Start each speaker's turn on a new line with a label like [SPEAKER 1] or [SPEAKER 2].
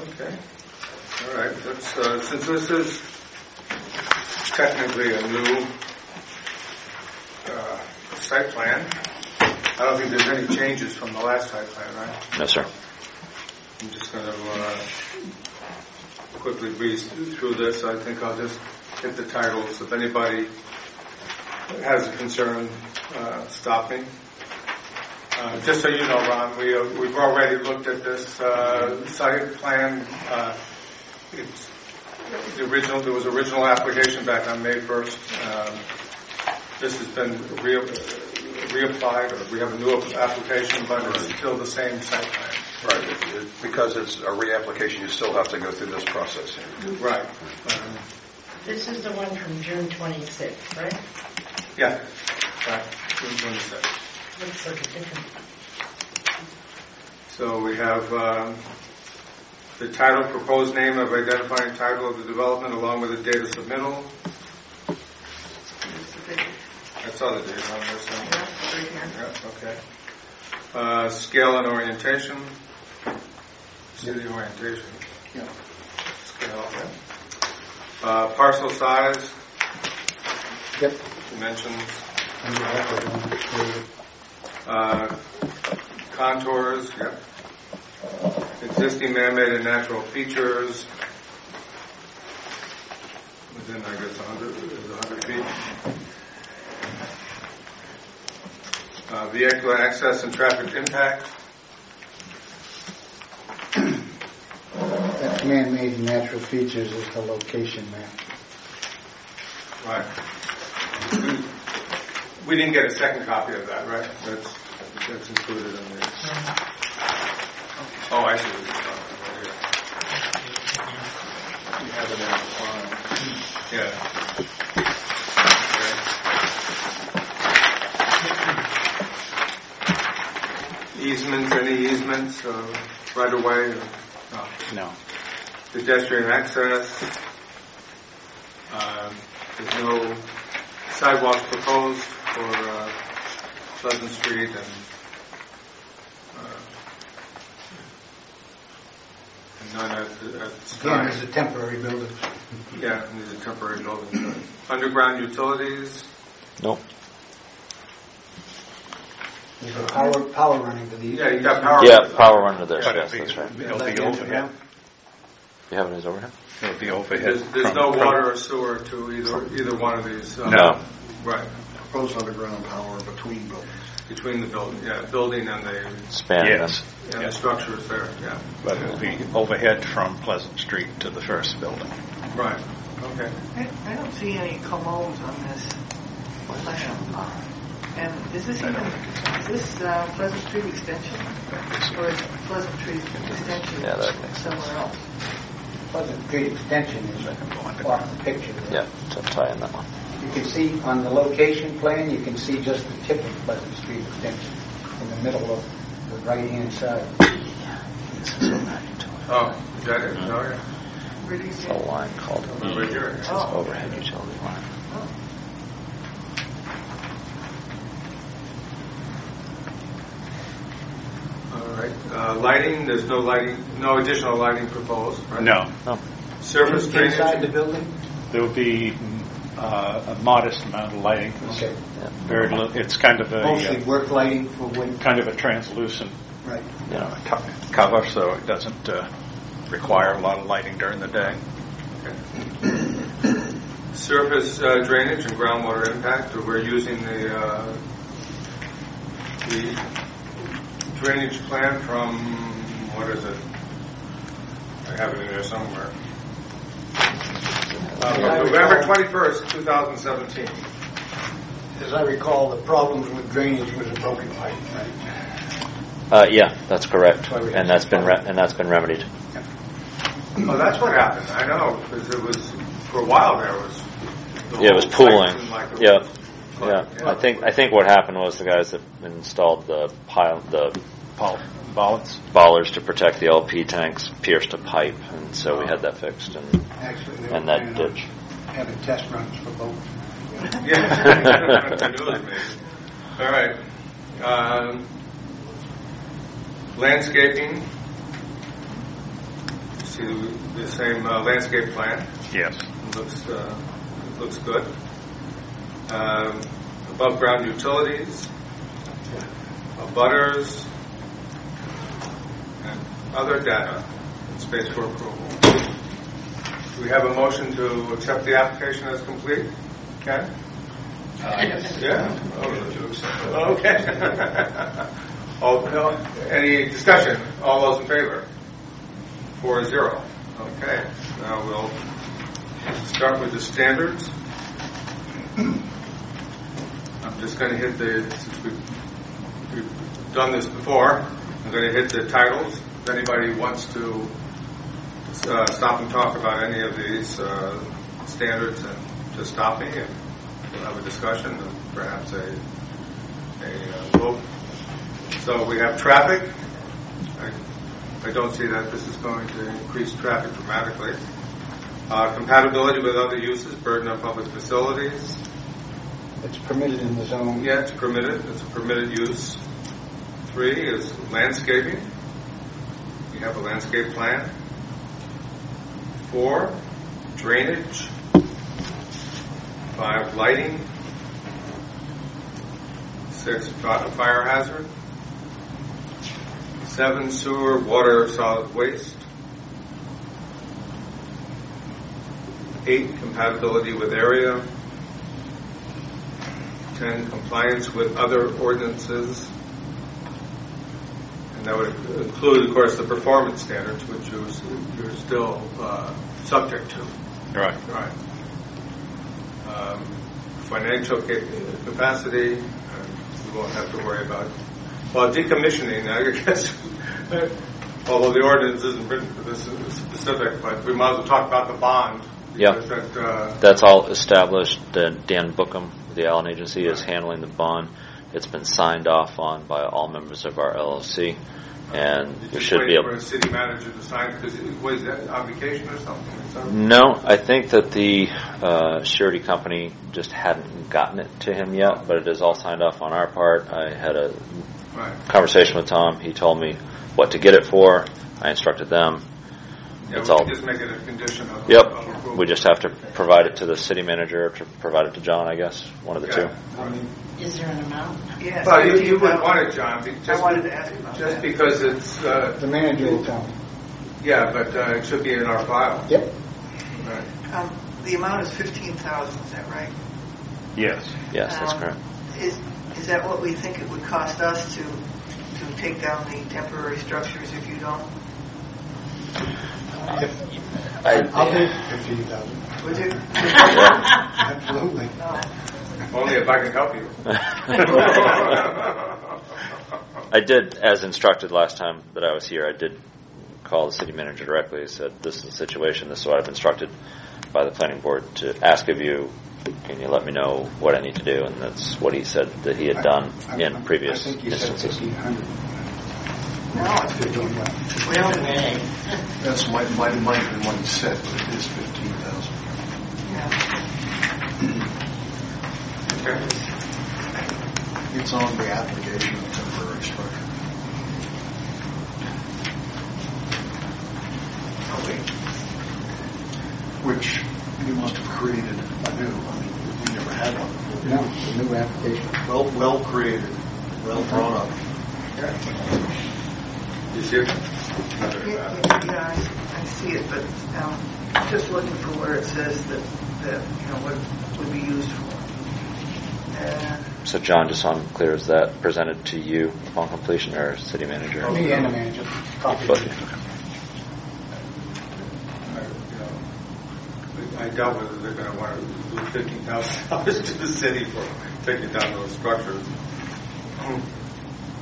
[SPEAKER 1] Okay. All right. That's, since this is technically a new site plan, I don't think there's any changes from the last site plan, right?
[SPEAKER 2] No, sir.
[SPEAKER 1] I'm just going to quickly breeze through this. I think I'll just hit the titles. If anybody has a concern, stop me. Just so you know, Ron, we've already looked at this site plan. There was original application back on May 1st. This has been reapplied, or we have a new application, but it's still the same site plan.
[SPEAKER 3] Right. Because it's a reapplication, you still have to go through this process.
[SPEAKER 1] Right.
[SPEAKER 4] This is the one from June 26th, right?
[SPEAKER 1] Yeah. Right. June 26th.
[SPEAKER 4] Looks like a different.
[SPEAKER 1] So we have the title, proposed name of identifying title of the development, along with the date of submittal. I saw the date on this one.
[SPEAKER 4] Yeah, right here.
[SPEAKER 1] Yeah, okay. Scale and orientation. See the orientation.
[SPEAKER 5] Yeah.
[SPEAKER 1] Scale, yeah. Parcel size.
[SPEAKER 5] Yep.
[SPEAKER 1] Dimensions. Contours, yeah. Existing man-made and natural features. Within, I guess, 100 feet. Vehicular access and traffic impact.
[SPEAKER 5] That man-made and natural features is the location map.
[SPEAKER 1] Right. We didn't get a second copy of that, right? That's included in there. Oh, I see what you're talking about here. You have it in the file. Yeah. Okay. Easements, any easements, right away?
[SPEAKER 6] No.
[SPEAKER 1] Pedestrian access. There's no sidewalks proposed for Pleasant Street and none at
[SPEAKER 5] Again, it's a temporary building.
[SPEAKER 1] Yeah, these are temporary buildings. Underground utilities.
[SPEAKER 2] Nope.
[SPEAKER 5] There's a power running to these.
[SPEAKER 1] Yeah, you got power.
[SPEAKER 2] Yeah, power run to this. Yes, that's right.
[SPEAKER 6] It'll be overhead.
[SPEAKER 2] You have it as overhead?
[SPEAKER 6] It'll be overhead.
[SPEAKER 1] There's no water or sewer to either one of these.
[SPEAKER 2] No.
[SPEAKER 1] Right.
[SPEAKER 3] Proposed underground power between buildings.
[SPEAKER 1] Between the building and the
[SPEAKER 2] Span.
[SPEAKER 6] Yes.
[SPEAKER 1] and the structures there. Yeah.
[SPEAKER 6] But it'll be overhead from Pleasant Street to the first building.
[SPEAKER 1] Right. Okay.
[SPEAKER 7] I don't see any colognes on this plan. And is this Pleasant Street extension? Or is Pleasant Street extension somewhere else?
[SPEAKER 5] Pleasant Street extension is off the picture there.
[SPEAKER 2] Yeah, to tie in that one.
[SPEAKER 5] You can see on the location plan, you can see just the tip of Pleasant Street extension in the middle of the right-hand side.
[SPEAKER 2] This is overhead utility.
[SPEAKER 1] Oh, is that it? Oh, yeah.
[SPEAKER 7] Where do you
[SPEAKER 2] It's
[SPEAKER 7] see
[SPEAKER 2] a
[SPEAKER 7] it?
[SPEAKER 2] line called
[SPEAKER 1] Right here.
[SPEAKER 2] It says overhead utility line.
[SPEAKER 1] All right. Lighting. There's no lighting. No additional lighting proposed. Right?
[SPEAKER 6] No.
[SPEAKER 1] Surface drainage.
[SPEAKER 5] Inside the building?
[SPEAKER 6] There will be a modest amount of lighting.
[SPEAKER 5] Okay.
[SPEAKER 6] Very little. It's kind of
[SPEAKER 5] Mostly
[SPEAKER 6] a
[SPEAKER 5] work lighting for when...
[SPEAKER 6] kind of a translucent
[SPEAKER 5] Right.
[SPEAKER 6] cover, so it doesn't require a lot of lighting during the day.
[SPEAKER 1] Surface drainage and groundwater impact. We're using the drainage plan from, what is it? I have it in there somewhere. November 21st, 2017.
[SPEAKER 5] As I recall, the problems with drainage was a broken pipe, right?
[SPEAKER 2] Yeah, that's correct, and that's been remedied.
[SPEAKER 1] Oh, that's what happened. I know, because it was, for a while there was...
[SPEAKER 2] It was pooling. Yeah.
[SPEAKER 1] Yeah.
[SPEAKER 2] I think what happened was the guys that installed the bollards to protect the LP tanks pierced a pipe, and so we had that fixed,
[SPEAKER 5] Actually, they
[SPEAKER 2] and
[SPEAKER 5] were
[SPEAKER 2] that ditch.
[SPEAKER 5] having test runs for both.
[SPEAKER 1] Yeah. I knew it, maybe. All right. Landscaping. see the same landscape plan.
[SPEAKER 6] Yes.
[SPEAKER 1] It looks good. Above ground utilities, butters, and other data in space for approval. Do we have a motion to accept the application as complete? Ken?
[SPEAKER 3] Yes.
[SPEAKER 1] Yeah?
[SPEAKER 3] To accept.
[SPEAKER 1] Okay. Any discussion? All those in favor? 4-0. Okay. Now we'll start with the standards. I'm just going to hit since we've done this before, I'm going to hit the titles. If anybody wants to stop and talk about any of these standards, and just stop me and we'll have a discussion and perhaps a vote. So we have traffic. I don't see that this is going to increase traffic dramatically. Compatibility with other uses, burden on public facilities.
[SPEAKER 5] It's permitted in the zone.
[SPEAKER 1] Yeah, it's permitted. It's a permitted use. 3 is landscaping. We have a landscape plan. 4, drainage. 5, lighting. 6, fire hazard. 7, sewer, water, solid waste. 8, compatibility with area. 10, compliance with other ordinances. And that would include, of course, the performance standards, which you're still subject to.
[SPEAKER 6] Right.
[SPEAKER 1] Right. Financial capacity, we won't have to worry about. Well, decommissioning, I guess, although the ordinance isn't written for this specific, but we might as well talk about the bond.
[SPEAKER 2] Yeah. That's all established. Dan Bookham, the Allen Agency, is handling the bond. It's been signed off on by all members of our LLC, and we should be able.
[SPEAKER 1] For a city manager to sign, because was that on vacation or something?
[SPEAKER 2] No, I think that the surety company just hadn't gotten it to him yet, but it is all signed off on our part. I had a conversation with Tom. He told me what to get it for. I instructed them.
[SPEAKER 1] Yeah,
[SPEAKER 2] it's
[SPEAKER 1] we
[SPEAKER 2] all.
[SPEAKER 1] can just make it a condition of.
[SPEAKER 2] Yep.
[SPEAKER 1] Of approval.
[SPEAKER 2] We just have to provide it to the city manager, or to provide it to John, I guess, one of the two.
[SPEAKER 4] Is there an amount?
[SPEAKER 7] Yes.
[SPEAKER 1] Well, you would want it, John.
[SPEAKER 7] I wanted to ask about
[SPEAKER 1] just
[SPEAKER 7] that.
[SPEAKER 1] because it's.
[SPEAKER 5] The manager will tell me.
[SPEAKER 1] Yeah, but it should be in our file.
[SPEAKER 5] Yep.
[SPEAKER 1] Right.
[SPEAKER 7] The amount is $15,000. Is that right?
[SPEAKER 6] Yes.
[SPEAKER 2] Yes, that's correct.
[SPEAKER 7] Is that what we think it would cost us to take down the temporary structures if you don't?
[SPEAKER 8] I'll do 15,000.
[SPEAKER 7] Would you?
[SPEAKER 8] Absolutely.
[SPEAKER 1] Only if I can help you.
[SPEAKER 2] I did, as instructed last time that I was here, I did call the city manager directly. I said, this is the situation, this is what I've instructed by the planning board to ask of you. Can you let me know what I need to do? And that's what he said that he had done in previous
[SPEAKER 5] I think you said
[SPEAKER 2] instances.
[SPEAKER 5] 1,500.
[SPEAKER 7] No, it's 15,000. Well,
[SPEAKER 8] That's might have been what he said, but it is 15,000.
[SPEAKER 7] yeah.
[SPEAKER 8] It's on the application of temporary structure. Which you must have created anew. I mean, we never had one before.
[SPEAKER 5] No, it's a new application.
[SPEAKER 8] Well created, well drawn up.
[SPEAKER 1] You see it?
[SPEAKER 7] Yeah, I see it, but just looking for where it says that what would be used for.
[SPEAKER 2] So John, just so I'm clear, is that presented to you upon completion, or city manager?
[SPEAKER 5] Me and the manager. Copy.
[SPEAKER 1] I doubt whether they're going to want to do $15,000 to the city for taking down those structures.